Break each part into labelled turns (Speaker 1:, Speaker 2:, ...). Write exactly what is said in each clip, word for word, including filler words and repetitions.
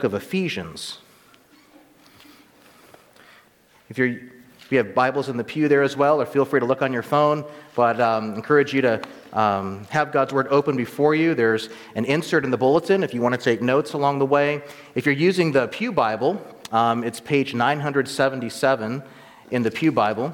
Speaker 1: of Ephesians. If you're if you have Bibles in the pew there as well, or feel free to look on your phone, but um, encourage you to um, have God's Word open before you. There's an insert in the bulletin if you want to take notes along the way. If you're using the Pew Bible, um, it's page nine seventy-seven in the Pew Bible.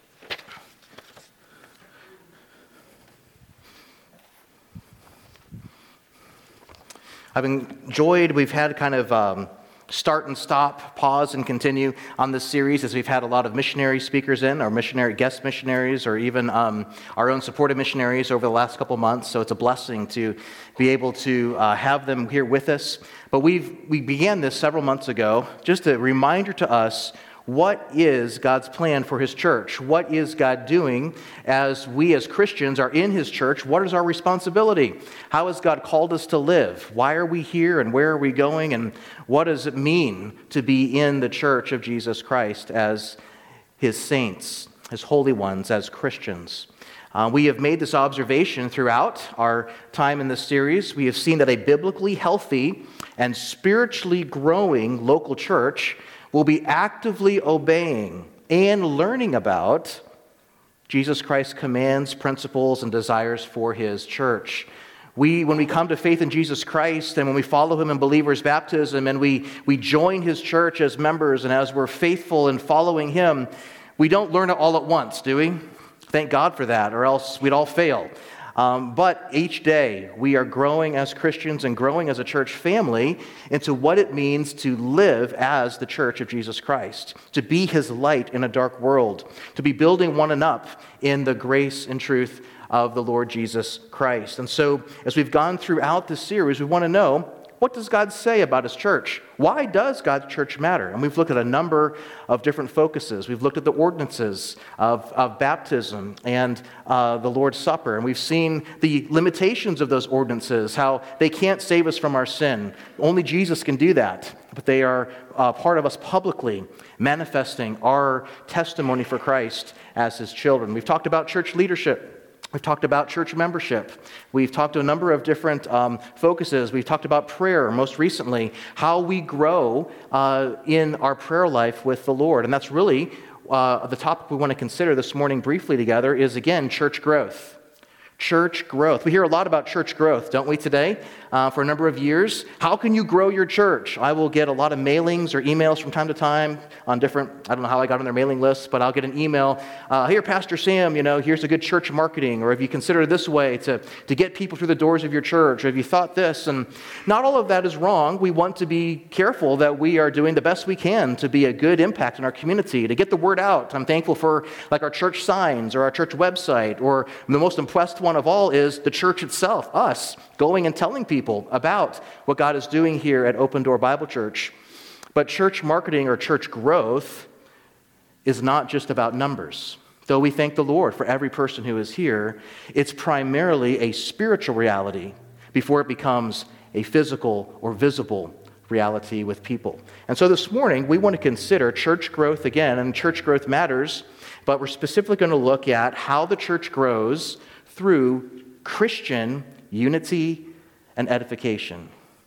Speaker 1: I've enjoyed, we've had kind of um, start and stop, pause and continue on this series as we've had a lot of missionary speakers in, or missionary guest missionaries, or even um, our own supported missionaries over the last couple months. So it's a blessing to be able to uh, have them here with us. But we've we began this several months ago, just a reminder to us, what is God's plan for His church? What is God doing as we as Christians are in His church? What is our responsibility? How has God called us to live? Why are we here and where are we going? And what does it mean to be in the church of Jesus Christ as His saints, His holy ones, as Christians? Uh, we have made this observation throughout our time in this series. We have seen that a biblically healthy and spiritually growing local church will be actively obeying and learning about Jesus Christ's commands, principles, and desires for His church. We, when we come to faith in Jesus Christ and when we follow Him in believer's baptism and we, we join His church as members and as we're faithful in following Him, we don't learn it all at once, do we? Thank God for that, or else we'd all fail. Um, but each day we are growing as Christians and growing as a church family into what it means to live as the church of Jesus Christ, to be His light in a dark world, to be building one up in the grace and truth of the Lord Jesus Christ. And so as we've gone throughout this series, we want to know, what does God say about His church? Why does God's church matter? And we've looked at a number of different focuses. We've looked at the ordinances of, of baptism and uh, the Lord's Supper. And we've seen the limitations of those ordinances, how they can't save us from our sin. Only Jesus can do that. But they are uh, part of us publicly manifesting our testimony for Christ as His children. We've talked about church leadership. We've talked about church membership. We've talked to a number of different um, focuses. We've talked about prayer, most recently, how we grow uh, in our prayer life with the Lord. And that's really uh, the topic we want to consider this morning briefly together is, again, church growth. Church growth. We hear a lot about church growth, don't we, today? Uh, for a number of years. How can you grow your church? I will get a lot of mailings or emails from time to time on different, I don't know how I got on their mailing lists, but I'll get an email. Uh, Here, Pastor Sam, you know, here's a good church marketing, or have you considered this way to, to get people through the doors of your church, or have you thought this? And not all of that is wrong. We want to be careful that we are doing the best we can to be a good impact in our community, to get the word out. I'm thankful for like our church signs or our church website, or the most impressed one of all is the church itself, us, going and telling people about what God is doing here at Open Door Bible Church. But church marketing or church growth is not just about numbers. Though we thank the Lord for every person who is here, it's primarily a spiritual reality before it becomes a physical or visible reality with people. And so this morning, we want to consider church growth again, and church growth matters, but we're specifically going to look at how the church grows through Christian unity and edification.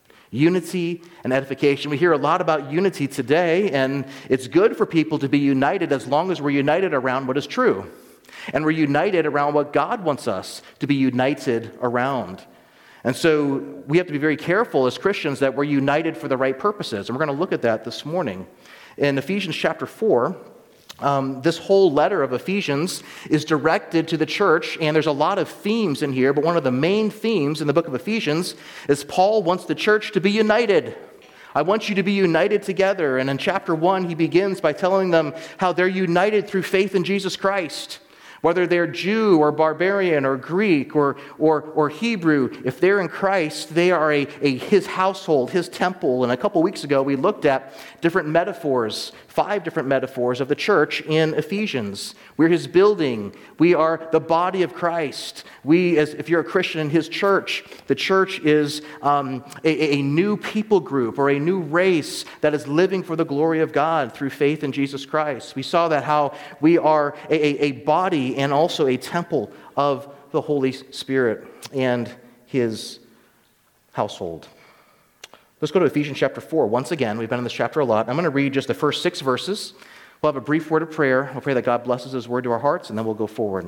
Speaker 1: Unity and edification. We hear a lot about unity today, and it's good for people to be united as long as we're united around what is true. And we're united around what God wants us to be united around. And so we have to be very careful as Christians that we're united for the right purposes. And we're going to look at that this morning. In Ephesians chapter four, Um, this whole letter of Ephesians is directed to the church, and there's a lot of themes in here, but one of the main themes in the book of Ephesians is Paul wants the church to be united. I want you to be united together. And in chapter one, he begins by telling them how they're united through faith in Jesus Christ. Whether they're Jew or barbarian or Greek or, or, or Hebrew, if they're in Christ, they are a, a His household, His temple. And a couple weeks ago, we looked at different metaphors, five different metaphors of the church in Ephesians. We're His building. We are the body of Christ. We, as if you're a Christian in His church, the church is um, a, a new people group or a new race that is living for the glory of God through faith in Jesus Christ. We saw that how we are a, a, a body and also a temple of the Holy Spirit and His household. Let's go to Ephesians chapter four. Once again, we've been in this chapter a lot. I'm going to read just the first six verses. We'll have a brief word of prayer. We'll pray that God blesses his word to our hearts, and then we'll go forward.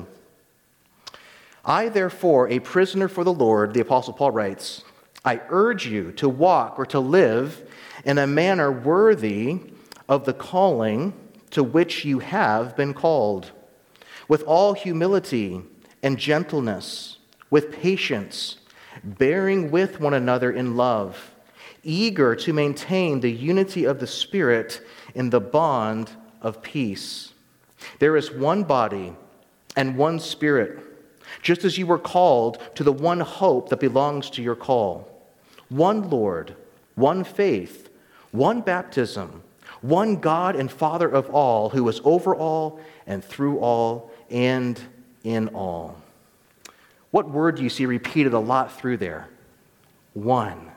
Speaker 1: I, therefore, a prisoner for the Lord, the Apostle Paul writes, I urge you to walk or to live in a manner worthy of the calling to which you have been called, with all humility and gentleness, with patience, bearing with one another in love, eager to maintain the unity of the Spirit in the bond of peace. There is one body and one Spirit, just as you were called to the one hope that belongs to your call. One Lord, one faith, one baptism, one God and Father of all, who is over all and through all and in all. What word do you see repeated a lot through there? One.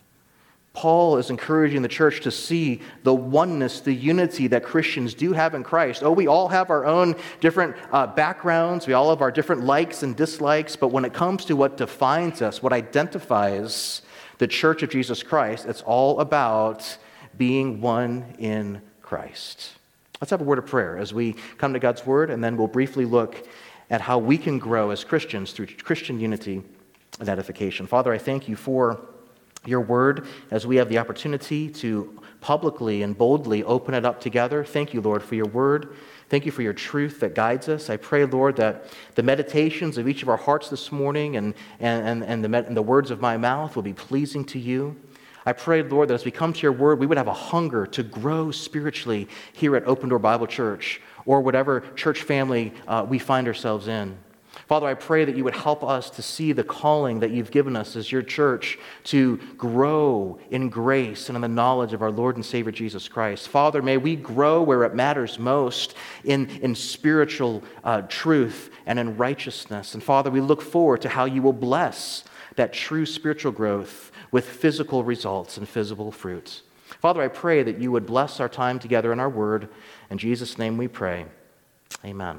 Speaker 1: Paul is encouraging the church to see the oneness, the unity that Christians do have in Christ. Oh, we all have our own different uh, backgrounds. We all have our different likes and dislikes. But when it comes to what defines us, what identifies the church of Jesus Christ, it's all about being one in Christ. Let's have a word of prayer as we come to God's word, and then we'll briefly look at how we can grow as Christians through Christian unity and edification. Father, I thank you for your word as we have the opportunity to publicly and boldly open it up together. Thank you, Lord, for your word. Thank you for your truth that guides us. I pray, Lord, that the meditations of each of our hearts this morning and, and, and, the, and the words of my mouth will be pleasing to you. I pray, Lord, that as we come to your word, we would have a hunger to grow spiritually here at Open Door Bible Church or whatever church family uh, we find ourselves in. Father, I pray that you would help us to see the calling that you've given us as your church to grow in grace and in the knowledge of our Lord and Savior Jesus Christ. Father, may we grow where it matters most in, in spiritual uh, truth and in righteousness. And Father, we look forward to how you will bless that true spiritual growth with physical results and physical fruits. Father, I pray that you would bless our time together in our word. In Jesus' name we pray. Amen.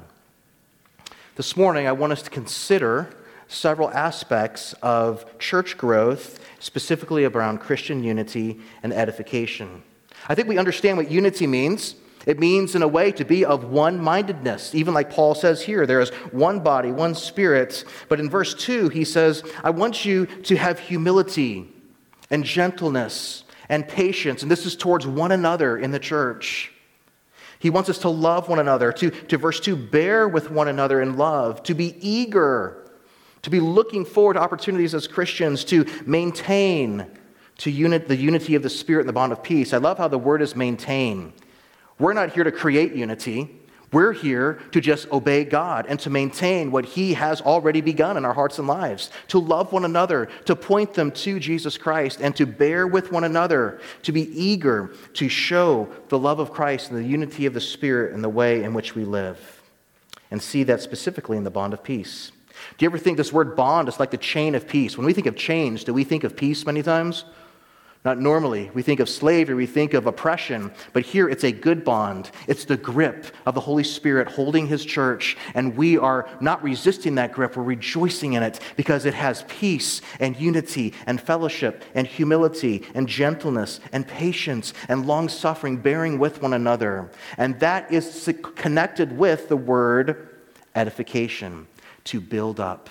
Speaker 1: This morning, I want us to consider several aspects of church growth, specifically around Christian unity and edification. I think we understand what unity means. It means, in a way, to be of one-mindedness. Even like Paul says here, there is one body, one spirit. But in verse two, he says, I want you to have humility and gentleness and patience. And this is towards one another in the church. He wants us to love one another, to, to verse two, bear with one another in love, to be eager, to be looking forward to opportunities as Christians, to maintain to unit, the unity of the Spirit and the bond of peace. I love how the word is maintain. We're not here to create unity. We're here to just obey God and to maintain what he has already begun in our hearts and lives, to love one another, to point them to Jesus Christ, and to bear with one another, to be eager to show the love of Christ and the unity of the Spirit in the way in which we live, and see that specifically in the bond of peace. Do you ever think this word bond is like the chain of peace? When we think of chains, do we think of peace many times? Not normally. We think of slavery, we think of oppression, but here it's a good bond. It's the grip of the Holy Spirit holding his church, and we are not resisting that grip, we're rejoicing in it because it has peace and unity and fellowship and humility and gentleness and patience and long-suffering, bearing with one another. And that is connected with the word edification, to build up.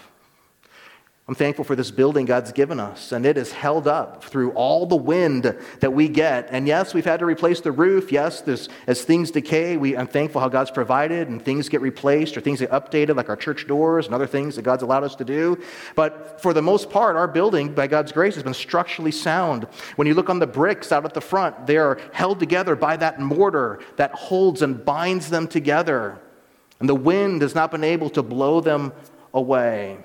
Speaker 1: I'm thankful for this building God's given us, and it is held up through all the wind that we get. And yes, we've had to replace the roof. Yes, this, as things decay, we, I'm thankful how God's provided, and things get replaced or things get updated, like our church doors and other things that God's allowed us to do. But for the most part, our building, by God's grace, has been structurally sound. When you look on the bricks out at the front, they are held together by that mortar that holds and binds them together. And the wind has not been able to blow them away.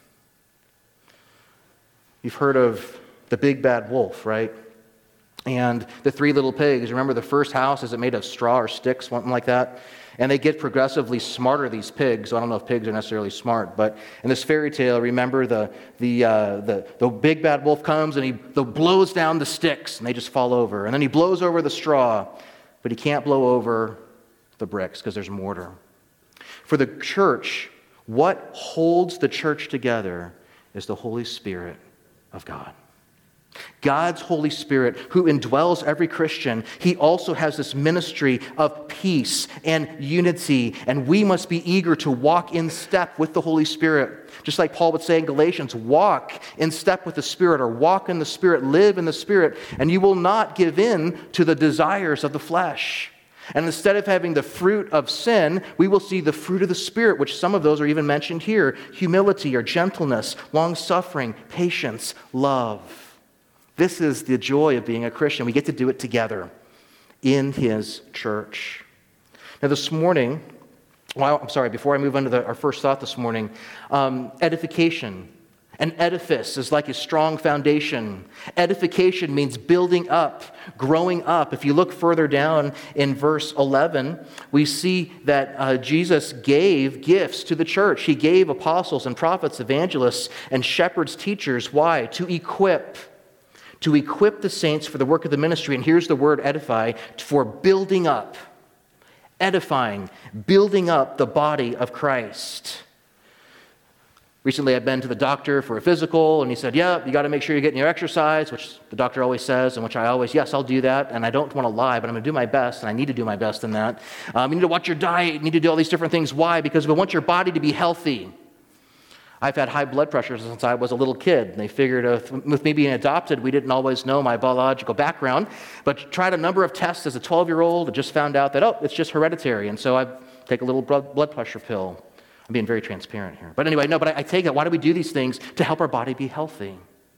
Speaker 1: You've heard of the big bad wolf, right? And the three little pigs. Remember the first house, is it made of straw or sticks, something like that? And they get progressively smarter, these pigs. So I don't know if pigs are necessarily smart, but in this fairy tale, remember the the uh, the, the big bad wolf comes and he the blows down the sticks and they just fall over. And then he blows over the straw, but he can't blow over the bricks because there's mortar. For the church, what holds the church together is the Holy Spirit of God. God's Holy Spirit, who indwells every Christian, he also has this ministry of peace and unity, and we must be eager to walk in step with the Holy Spirit. Just like Paul would say in Galatians, walk in step with the Spirit, or walk in the Spirit, live in the Spirit, and you will not give in to the desires of the flesh. And instead of having the fruit of sin, we will see the fruit of the Spirit, which some of those are even mentioned here: humility or gentleness, long-suffering, patience, love. This is the joy of being a Christian. We get to do it together in His church. Now this morning, well, I'm sorry, before I move on to the, our first thought this morning, um, edification. An edifice is like a strong foundation. Edification means building up, growing up. If you look further down in verse eleven, we see that uh, Jesus gave gifts to the church. He gave apostles and prophets, evangelists, and shepherds, teachers. Why? To equip. To equip the saints for the work of the ministry. And here's the word edify, for building up. Edifying, building up the body of Christ. Recently, I've been to the doctor for a physical, and he said, yeah, you got to make sure you're getting your exercise, which the doctor always says, and which I always, yes, I'll do that, and I don't want to lie, but I'm going to do my best, and I need to do my best in that. Um, you need to watch your diet, you need to do all these different things. Why? Because we want your body to be healthy. I've had high blood pressure since I was a little kid. They figured uh, with me being adopted, we didn't always know my biological background, but tried a number of tests as a twelve-year-old and just found out that, oh, it's just hereditary, and so I take a little blood pressure pill. I'm being very transparent here. But anyway, no, but I, I take it. Why do we do these things? To help our body be healthy.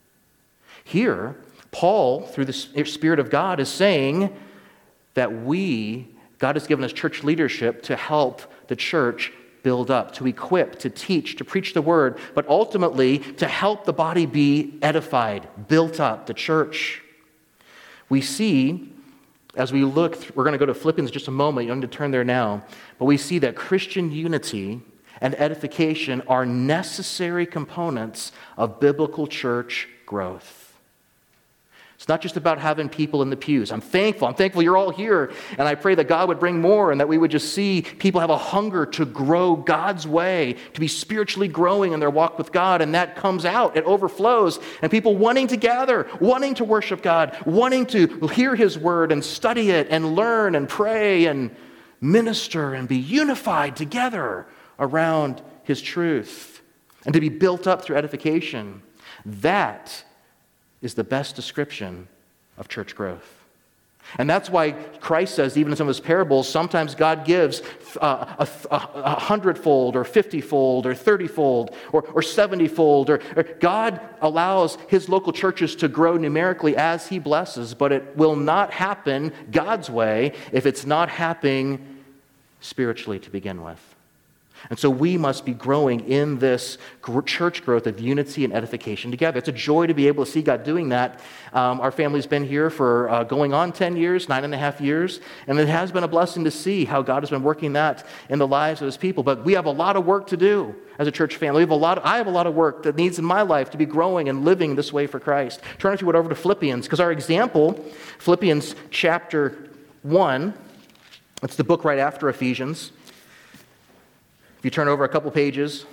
Speaker 1: Here, Paul, through the Spirit of God, is saying that we, God has given us church leadership to help the church build up, to equip, to teach, to preach the word, but ultimately to help the body be edified, built up, the church. We see, as we look, we're going to go to Philippians in just a moment. You don't need to turn there now. But we see that Christian unity and edification are necessary components of biblical church growth. It's not just about having people in the pews. I'm thankful. I'm thankful you're all here, and I pray that God would bring more and that we would just see people have a hunger to grow God's way, to be spiritually growing in their walk with God, and that comes out. It overflows, and people wanting to gather, wanting to worship God, wanting to hear His word and study it and learn and pray and minister and be unified together around His truth and to be built up through edification. That is the best description of church growth. And that's why Christ says, even in some of His parables, sometimes God gives uh, a, a, a hundredfold or fiftyfold or thirtyfold or, or seventyfold. Or, or God allows His local churches to grow numerically as He blesses, but it will not happen God's way if it's not happening spiritually to begin with. And so we must be growing in this church growth of unity and edification together. It's a joy to be able to see God doing that. Um, our family's been here for uh, going on ten years, nine and a half years, and it has been a blessing to see how God has been working that in the lives of His people. But we have a lot of work to do as a church family. We have a lot. Of, I have a lot of work that needs in my life to be growing and living this way for Christ. Turn if you would over to Philippians, because our example, Philippians chapter one, it's the book right after Ephesians. If you turn over a couple pages,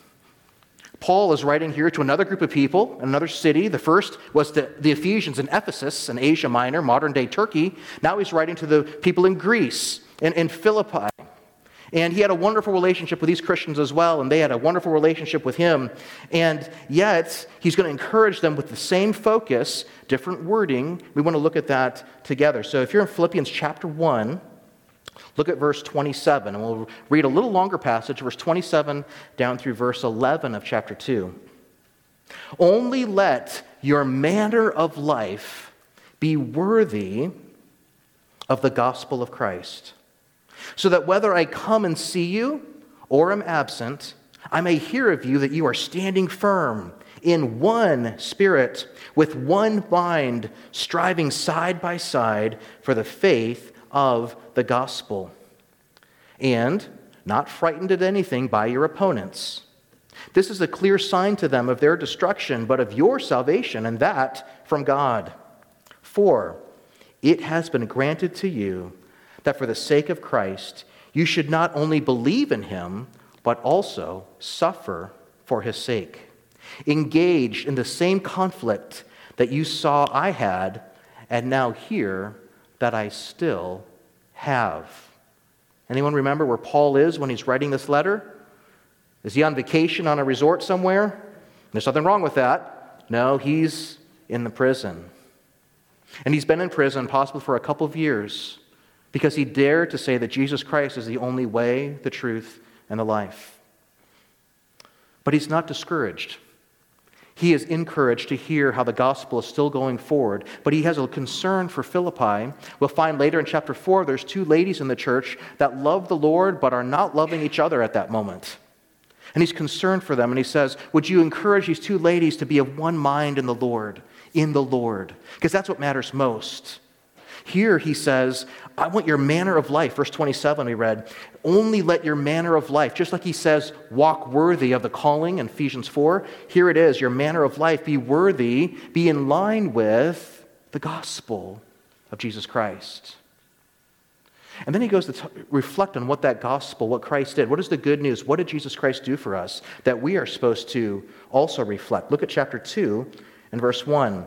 Speaker 1: Paul is writing here to another group of people in another city. The first was the, the Ephesians in Ephesus in Asia Minor, modern-day Turkey. Now he's writing to the people in Greece, in, in Philippi. And he had a wonderful relationship with these Christians as well, and they had a wonderful relationship with him. And yet, he's going to encourage them with the same focus, different wording. We want to look at that together. So if you're in Philippians chapter one, look at verse twenty-seven, and we'll read a little longer passage, verse twenty-seven down through verse eleven of chapter two. Only let your manner of life be worthy of the gospel of Christ, so that whether I come and see you or am absent, I may hear of you that you are standing firm in one spirit, with one mind, striving side by side for the faith of the gospel, and not frightened at anything by your opponents. This is a clear sign to them of their destruction, but of your salvation, and that from God. For it has been granted to you that for the sake of Christ, you should not only believe in Him, but also suffer for His sake, engaged in the same conflict that you saw I had, and now hear that I still have. Anyone remember where Paul is when he's writing this letter? Is he on vacation on a resort somewhere? There's nothing wrong with that. No, he's in the prison. And he's been in prison possibly for a couple of years because he dared to say that Jesus Christ is the only way, the truth, and the life. But he's not discouraged. He is encouraged to hear how the gospel is still going forward, but he has a concern for Philippi. We'll find later in chapter four, there's two ladies in the church that love the Lord but are not loving each other at that moment. And he's concerned for them, and he says, would you encourage these two ladies to be of one mind in the Lord, in the Lord? Because that's what matters most. Here he says, I want your manner of life. Verse twenty-seven we read, only let your manner of life, just like he says, walk worthy of the calling in Ephesians four. Here it is, your manner of life, be worthy, be in line with the gospel of Jesus Christ. And then he goes to t- reflect on what that gospel, what Christ did. What is the good news? What did Jesus Christ do for us that we are supposed to also reflect? Look at chapter two and verse one.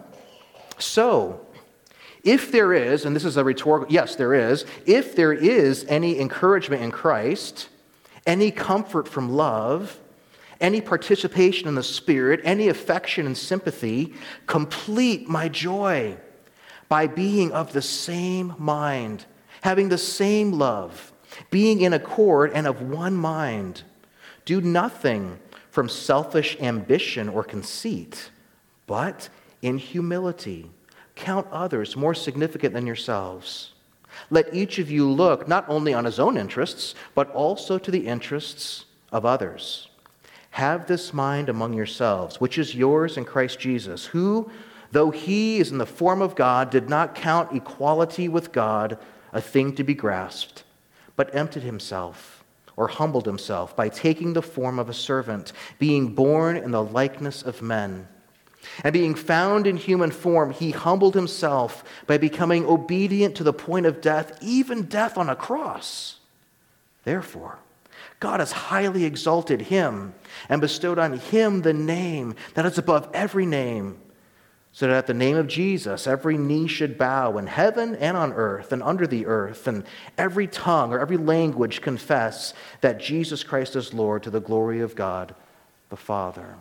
Speaker 1: So, if there is, and this is a rhetorical, yes, there is, if there is any encouragement in Christ, any comfort from love, any participation in the Spirit, any affection and sympathy, complete my joy by being of the same mind, having the same love, being in accord and of one mind. Do nothing from selfish ambition or conceit, but in humility count others more significant than yourselves. Let each of you look not only on his own interests, but also to the interests of others. Have this mind among yourselves, which is yours in Christ Jesus, who, though he is in the form of God, did not count equality with God a thing to be grasped, but emptied himself, or humbled himself, by taking the form of a servant, being born in the likeness of men. And being found in human form, he humbled himself by becoming obedient to the point of death, even death on a cross. Therefore, God has highly exalted him and bestowed on him the name that is above every name, so that at the name of Jesus every knee should bow in heaven and on earth and under the earth, and every tongue or every language confess that Jesus Christ is Lord, to the glory of God the Father.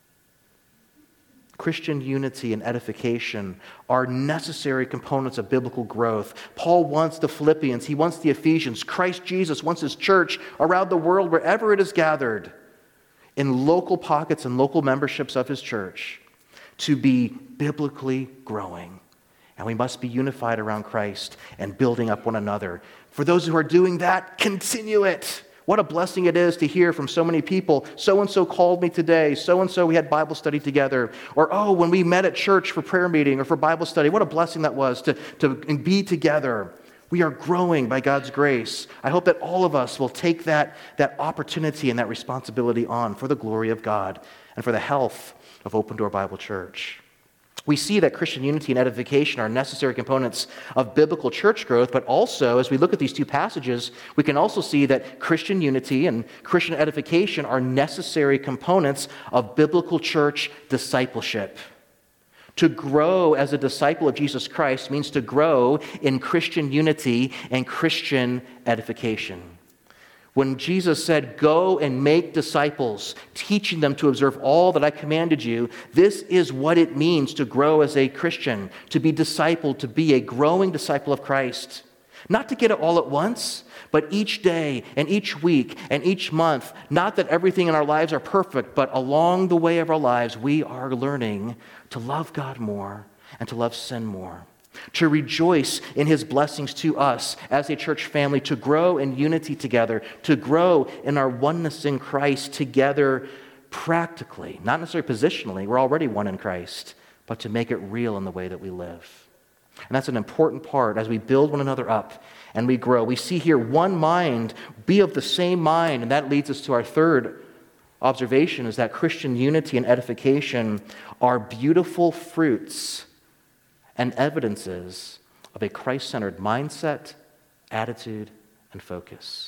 Speaker 1: Christian unity and edification are necessary components of biblical growth. Paul wants the Philippians, he wants the Ephesians, Christ Jesus wants his church around the world, wherever it is gathered, in local pockets and local memberships of his church, to be biblically growing. And we must be unified around Christ and building up one another. For those who are doing that, continue it. What a blessing it is to hear from so many people, so-and-so called me today, so-and-so we had Bible study together, or oh, when we met at church for prayer meeting or for Bible study, what a blessing that was to, to be together. We are growing by God's grace. I hope that all of us will take that, that opportunity and that responsibility on for the glory of God and for the health of Open Door Bible Church. We see that Christian unity and edification are necessary components of biblical church growth, but also, as we look at these two passages, we can also see that Christian unity and Christian edification are necessary components of biblical church discipleship. To grow as a disciple of Jesus Christ means to grow in Christian unity and Christian edification. When Jesus said, go and make disciples, teaching them to observe all that I commanded you, this is what it means to grow as a Christian, to be discipled, to be a growing disciple of Christ. Not to get it all at once, but each day and each week and each month. Not that everything in our lives are perfect, but along the way of our lives, we are learning to love God more and to love sin more. To rejoice in his blessings to us as a church family, to grow in unity together, to grow in our oneness in Christ together practically, not necessarily positionally, we're already one in Christ, but to make it real in the way that we live. And that's an important part as we build one another up and we grow. We see here one mind, be of the same mind, and that leads us to our third observation, is that Christian unity and edification are beautiful fruits and evidences of a Christ-centered mindset, attitude, and focus.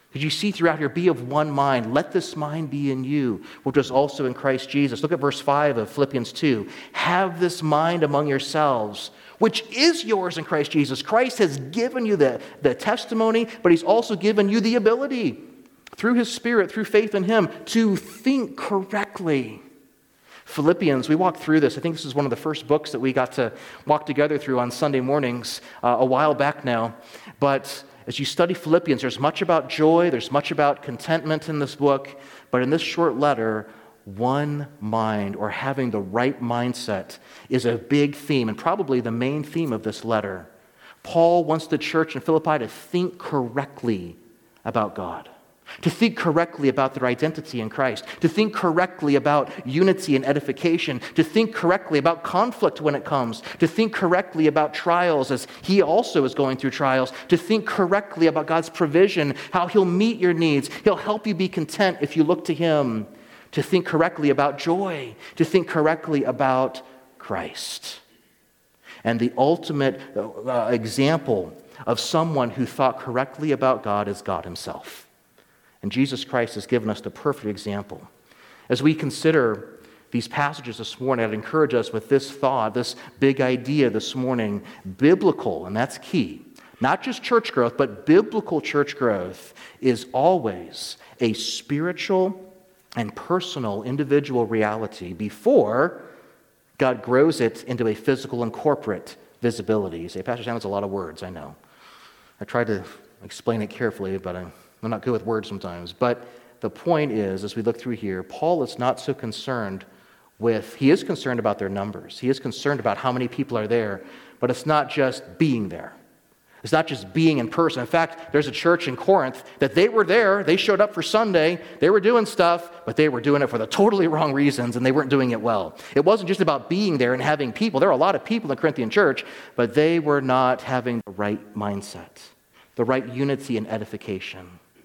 Speaker 1: Because you see throughout here, be of one mind. Let this mind be in you, which was also in Christ Jesus. Look at verse five of Philippians two. Have this mind among yourselves, which is yours in Christ Jesus. Christ has given you the, the testimony, but he's also given you the ability through his Spirit, through faith in him, to think correctly. Philippians, we walked through this. I think this is one of the first books that we got to walk together through on Sunday mornings uh, a while back now. But as you study Philippians, there's much about joy, there's much about contentment in this book, but in this short letter, one mind, or having the right mindset, is a big theme, and probably the main theme of this letter. Paul wants the church in Philippi to think correctly about God, to think correctly about their identity in Christ, to think correctly about unity and edification, to think correctly about conflict when it comes, to think correctly about trials as he also is going through trials, to think correctly about God's provision, how he'll meet your needs, he'll help you be content if you look to him, to think correctly about joy, to think correctly about Christ. And the ultimate uh, example of someone who thought correctly about God is God himself. And Jesus Christ has given us the perfect example. As we consider these passages this morning, I'd encourage us with this thought, this big idea this morning, biblical, and that's key. Not just church growth, but biblical church growth is always a spiritual and personal individual reality before God grows it into a physical and corporate visibility. You say, Pastor Sam, that's a lot of words, I know. I tried to explain it carefully, but I'm I'm not good with words sometimes, but the point is, as we look through here, Paul is not so concerned with, he is concerned about their numbers. He is concerned about how many people are there, but it's not just being there. It's not just being in person. In fact, there's a church in Corinth that they were there, they showed up for Sunday, they were doing stuff, but they were doing it for the totally wrong reasons, and they weren't doing it well. It wasn't just about being there and having people. There are a lot of people in the Corinthian church, but they were not having the right mindset, the right unity and edification.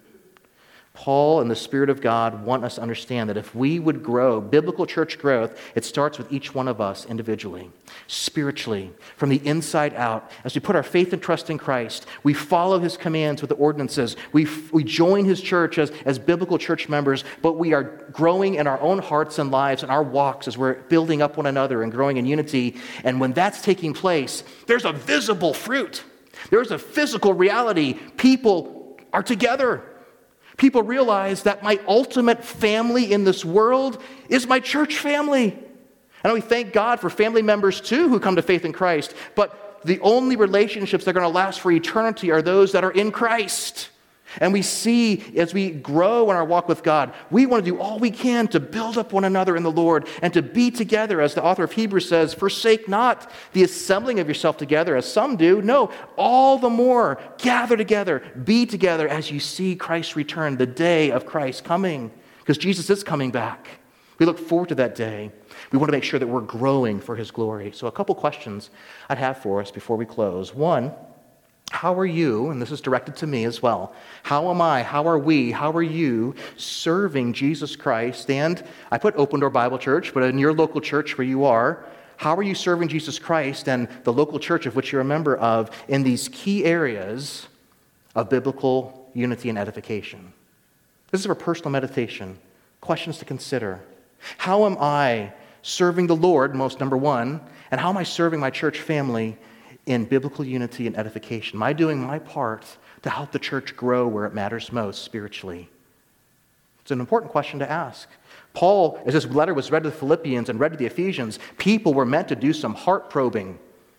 Speaker 1: Paul and the Spirit of God want us to understand that if we would grow, biblical church growth, it starts with each one of us individually, spiritually, from the inside out. As we put our faith and trust in Christ, we follow his commands with the ordinances. We, we join his church as, as biblical church members, but we are growing in our own hearts and lives and our walks as we're building up one another and growing in unity. And when that's taking place, there's a visible fruit. There's a physical reality. People are together. People realize that my ultimate family in this world is my church family. And we thank God for family members too who come to faith in Christ, but the only relationships that are going to last for eternity are those that are in Christ. And we see as we grow in our walk with God, we want to do all we can to build up one another in the Lord and to be together, as the author of Hebrews says, forsake not the assembling of yourself together as some do. No, all the more gather together, be together as you see Christ return, the day of Christ coming, because Jesus is coming back. We look forward to that day. We want to make sure that we're growing for his glory. So a couple questions I'd have for us before we close. One, how are you, and this is directed to me as well, how am I, how are we, how are you serving Jesus Christ? And I put Open Door Bible Church, but in your local church where you are, how are you serving Jesus Christ and the local church of which you're a member of in these key areas of biblical unity and edification? This is for personal meditation, questions to consider. How am I serving the Lord, most number one, and how am I serving my church family in biblical unity and edification? Am I doing my part to help the church grow where it matters most spiritually? It's an important question to ask. Paul, as this letter was read to the Philippians and read to the Ephesians, people were meant to do some heart probing.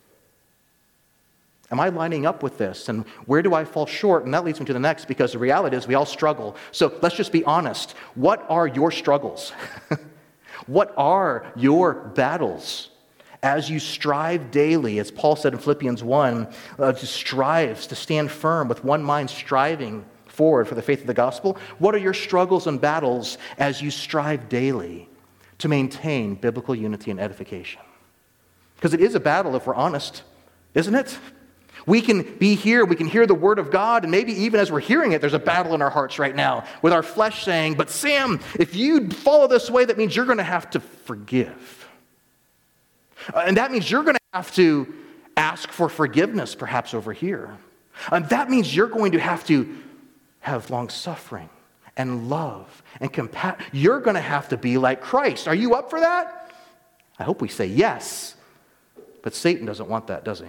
Speaker 1: Am I lining up with this? And where do I fall short? And that leads me to the next, because the reality is we all struggle. So let's just be honest. What are your struggles? What are your battles? As you strive daily, as Paul said in Philippians one, uh, to strives to stand firm with one mind, striving forward for the faith of the gospel. What are your struggles and battles as you strive daily to maintain biblical unity and edification? Because it is a battle, if we're honest, isn't it? We can be here, we can hear the word of God, and maybe even as we're hearing it, there's a battle in our hearts right now with our flesh saying, but Sam, if you follow this way, that means you're going to have to forgive. And that means you're going to have to ask for forgiveness, perhaps over here. And that means you're going to have to have long suffering and love and compassion. You're going to have to be like Christ. Are you up for that? I hope we say yes. But Satan doesn't want that, does he?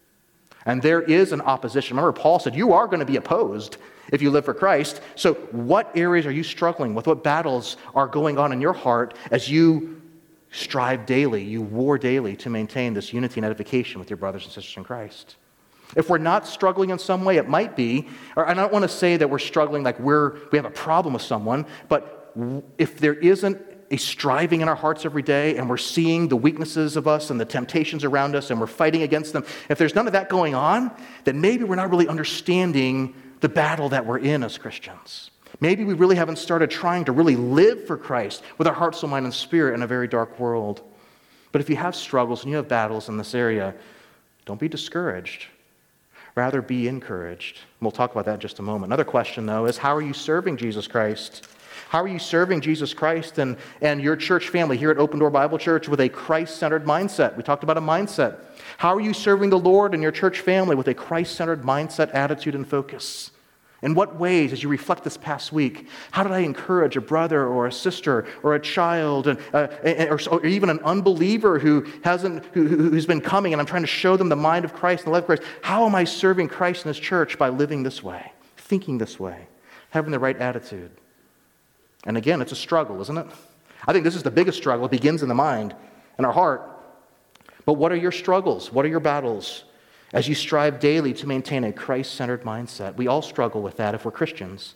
Speaker 1: And there is an opposition. Remember, Paul said you are going to be opposed if you live for Christ. So what areas are you struggling with? What battles are going on in your heart as you strive daily, you war daily to maintain this unity and edification with your brothers and sisters in Christ? If we're not struggling in some way, it might be, or I don't want to say that we're struggling like we're we have a problem with someone, but if there isn't a striving in our hearts every day and we're seeing the weaknesses of us and the temptations around us and we're fighting against them, if there's none of that going on, then maybe we're not really understanding the battle that we're in as Christians. Maybe we really haven't started trying to really live for Christ with our heart, soul, mind, and spirit in a very dark world. But if you have struggles and you have battles in this area, don't be discouraged. Rather, be encouraged. We'll talk about that in just a moment. Another question, though, is how are you serving Jesus Christ? How are you serving Jesus Christ and, and your church family here at Open Door Bible Church with a Christ-centered mindset? We talked about a mindset. How are you serving the Lord and your church family with a Christ-centered mindset, attitude, and focus? In what ways, as you reflect this past week, how did I encourage a brother or a sister or a child and, uh, or, or even an unbeliever who hasn't, who, who's been coming, and I'm trying to show them the mind of Christ and the life of Christ? How am I serving Christ in His church? By living this way, thinking this way, having the right attitude. And again, it's a struggle, isn't it? I think this is the biggest struggle. It begins in the mind and our heart. But what are your struggles? What are your battles? As you strive daily to maintain a Christ-centered mindset. We all struggle with that if we're Christians.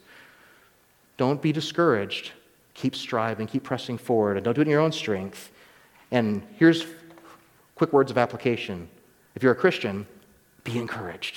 Speaker 1: Don't be discouraged. Keep striving, keep pressing forward, and don't do it in your own strength. And here's quick words of application. If you're a Christian, be encouraged.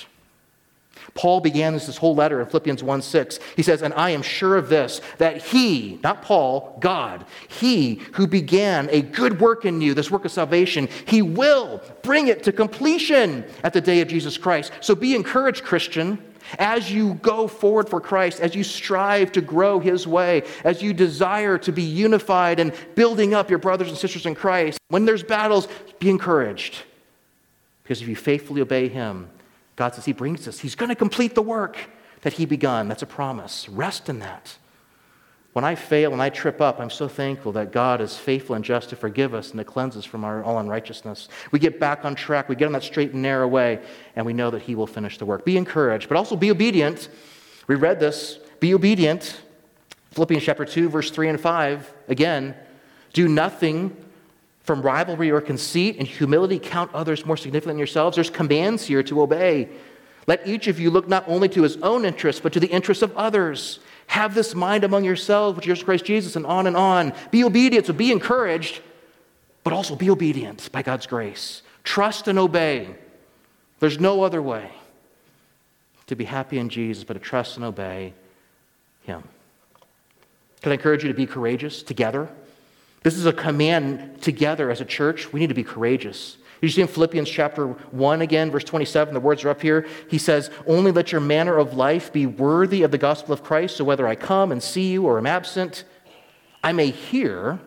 Speaker 1: Paul began this, this whole letter in Philippians one six. He says, and I am sure of this, that He, not Paul, God, He who began a good work in you, this work of salvation, He will bring it to completion at the day of Jesus Christ. So be encouraged, Christian, as you go forward for Christ, as you strive to grow His way, as you desire to be unified and building up your brothers and sisters in Christ. When there's battles, be encouraged. Because if you faithfully obey Him, God says He brings us. He's going to complete the work that He begun. That's a promise. Rest in that. When I fail and I trip up, I'm so thankful that God is faithful and just to forgive us and to cleanse us from our all unrighteousness. We get back on track. We get on that straight and narrow way, and we know that He will finish the work. Be encouraged, but also be obedient. We read this. Be obedient. Philippians chapter two, verse three and five. Again, do nothing from rivalry or conceit. In humility, count others more significant than yourselves. There's commands here to obey. Let each of you look not only to his own interests, but to the interests of others. Have this mind among yourselves, which is Christ Jesus, and on and on. Be obedient, so be encouraged, but also be obedient by God's grace. Trust and obey. There's no other way to be happy in Jesus but to trust and obey Him. Can I encourage you to be courageous together? This is a command together as a church. We need to be courageous. You see in Philippians chapter one again, verse twenty-seven, the words are up here. He says, only let your manner of life be worthy of the gospel of Christ, so whether I come and see you or am absent, I may hear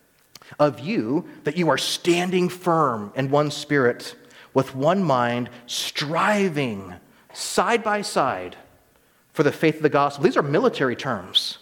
Speaker 1: of you that you are standing firm in one spirit, with one mind, striving side by side for the faith of the gospel. These are military terms.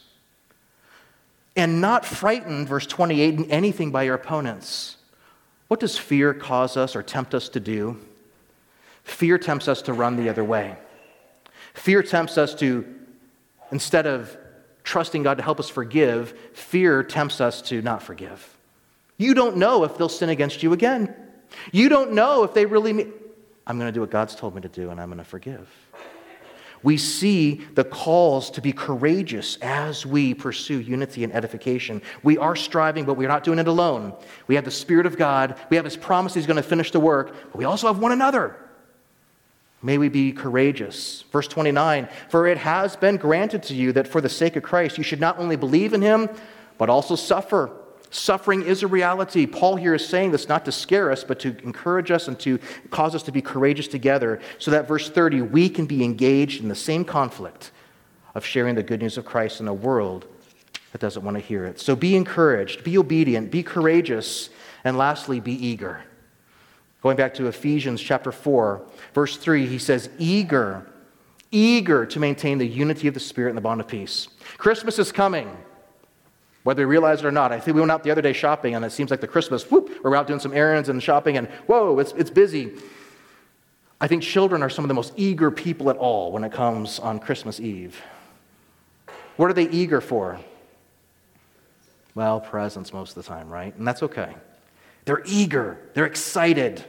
Speaker 1: And not frightened, verse twenty-eight, in anything by your opponents. What does fear cause us or tempt us to do? Fear tempts us to run the other way. Fear tempts us to, instead of trusting God to help us forgive, fear tempts us to not forgive. You don't know if they'll sin against you again. You don't know if they really mean, I'm going to do what God's told me to do and I'm going to forgive. We see the calls to be courageous as we pursue unity and edification. We are striving, but we're not doing it alone. We have the Spirit of God. We have His promise He's going to finish the work, but we also have one another. May we be courageous. Verse twenty-nine, for it has been granted to you that for the sake of Christ you should not only believe in Him, but also suffer. Suffering is a reality. Paul here is saying this not to scare us, but to encourage us and to cause us to be courageous together, so that verse thirty, we can be engaged in the same conflict of sharing the good news of Christ in a world that doesn't want to hear it. So be encouraged, be obedient, be courageous, and lastly, be eager. Going back to Ephesians chapter four, verse three, he says, eager eager to maintain the unity of the Spirit and the bond of peace. Christmas is coming, whether we realize it or not. I think we went out the other day shopping, and it seems like the Christmas, whoop, we're out doing some errands and shopping, and whoa, it's, it's busy. I think children are some of the most eager people at all when it comes on Christmas Eve. What are they eager for? Well, presents most of the time, right? And that's okay. They're eager. They're excited.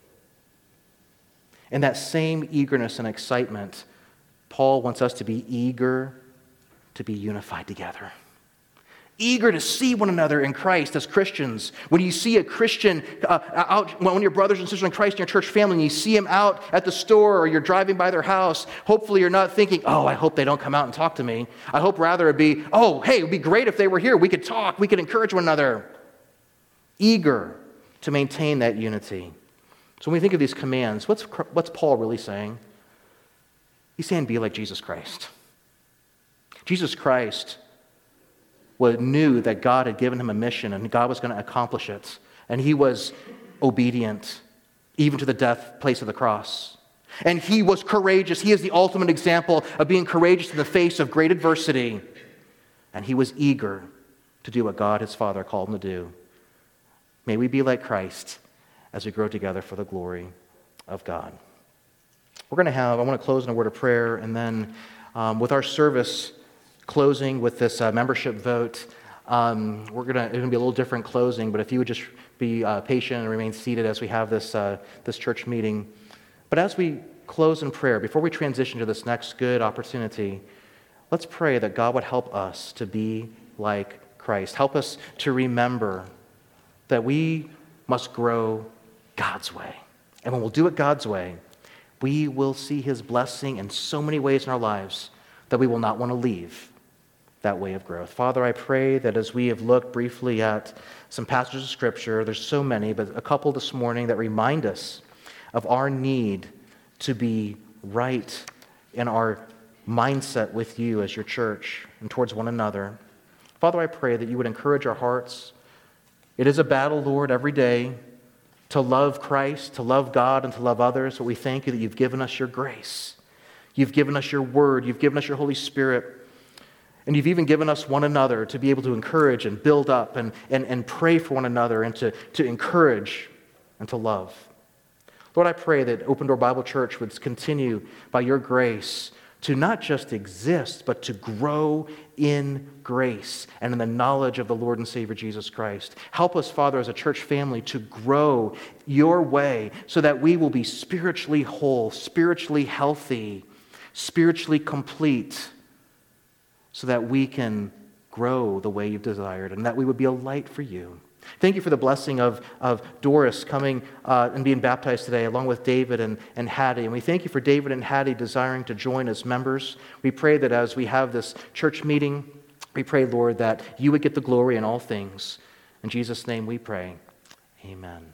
Speaker 1: And that same eagerness and excitement, Paul wants us to be eager to be unified together. Eager to see one another in Christ as Christians. When you see a Christian uh, out, one of your brothers and sisters in Christ in your church family, and you see them out at the store or you're driving by their house, hopefully you're not thinking, oh, I hope they don't come out and talk to me. I hope rather it be, oh, hey, it would be great if they were here. We could talk. We could encourage one another. Eager to maintain that unity. So when we think of these commands, what's, what's Paul really saying? He's saying be like Jesus Christ. Jesus Christ knew that God had given him a mission and God was going to accomplish it. And he was obedient, even to the death place of the cross. And he was courageous. He is the ultimate example of being courageous in the face of great adversity. And he was eager to do what God, his Father, called him to do. May we be like Christ as we grow together for the glory of God. We're going to have, I want to close in a word of prayer, and then um, with our service closing with this uh, membership vote, um, we're going to, it's going to be a little different closing, but if you would just be uh, patient and remain seated as we have this, uh, this church meeting. But as we close in prayer, before we transition to this next good opportunity, let's pray that God would help us to be like Christ. Help us to remember that we must grow God's way. And when we'll do it God's way, we will see his blessing in so many ways in our lives that we will not want to leave that way of growth. Father, I pray that as we have looked briefly at some passages of Scripture, there's so many, but a couple this morning that remind us of our need to be right in our mindset with you as your church and towards one another. Father, I pray that you would encourage our hearts. It is a battle, Lord, every day to love Christ, to love God, and to love others, but we thank you that you've given us your grace. You've given us your word. You've given us your Holy Spirit. And you've even given us one another to be able to encourage and build up and, and, and pray for one another and to, to encourage and to love. Lord, I pray that Open Door Bible Church would continue by your grace to not just exist, but to grow in grace and in the knowledge of the Lord and Savior Jesus Christ. Help us, Father, as a church family to grow your way so that we will be spiritually whole, spiritually healthy, spiritually complete, so that we can grow the way you've desired and that we would be a light for you. Thank you for the blessing of, of Doris coming uh, and being baptized today, along with David and, and Hattie. And we thank you for David and Hattie desiring to join as members. We pray that as we have this church meeting, we pray, Lord, that you would get the glory in all things. In Jesus' name we pray. Amen.